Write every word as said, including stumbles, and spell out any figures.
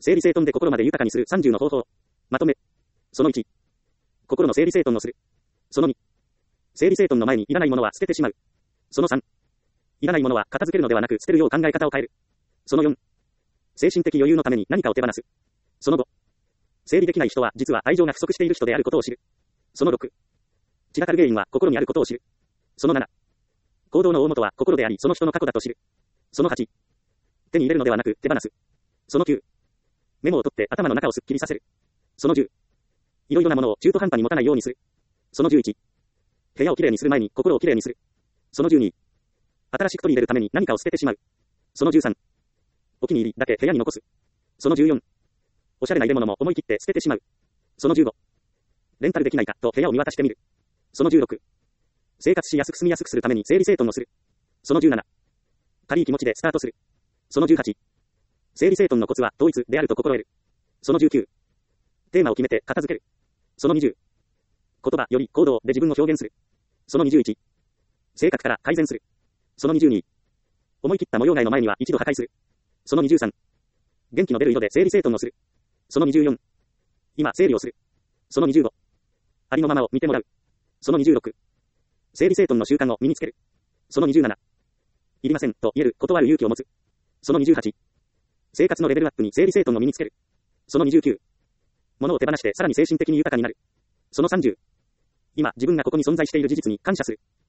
整理整頓で心まで豊かにするさんじゅうの方法。まとめ。そのいち。心の整理整頓をする。そのに。整理整頓の前にいらないものは捨ててしまう。そのさん。いらないものは片付けるのではなく捨てるよう考え方を変える。そのよん。精神的余裕のために何かを手放す。そのご。整理できない人は実は愛情が不足している人であることを知る。そのろく。散らかる原因は心にあることを知る。そのなな。行動の大元は心でありその人の過去だと知る。そのはち。手に入れるのではなく手放す。そのきゅう。メモを取って頭の中をすっきりさせる。そのじゅう。いろいろなものを中途半端に持たないようにする。そのじゅういち。部屋をきれいにする前に心をきれいにする。そのじゅうに。新しく取り入れるために何かを捨ててしまう。そのじゅうさん。お気に入りだけ部屋に残す。そのじゅうよん。おしゃれな入れ物も思い切って捨ててしまう。そのじゅうご。レンタルできないかと部屋を見渡してみる。そのじゅうろく。生活しやすく住みやすくするために整理整頓をする。そのじゅうなな。軽い気持ちでスタートする。そのじゅうはち。整理整頓のコツは統一であると心得る。そのじゅうきゅう。テーマを決めて片付ける。そのにじゅう。言葉より行動で自分を表現する。そのにじゅういち。性格から改善する。そのにじゅうに。思い切った模様替えの前には一度破壊する。そのにじゅうさん。元気の出る色で整理整頓をする。そのにじゅうよん。今整理をする。そのにじゅうご。ありのままを見てもらう。そのにじゅうろく。整理整頓の習慣を身につける。そのにじゅうなな。いりませんと言える断る勇気を持つ。そのにじゅうはち。生活のレベルアップに整理整頓を身につける。そのにじゅうきゅう。物を手放してさらに精神的に豊かになる。そのさんじゅう。今自分がここに存在している事実に感謝する。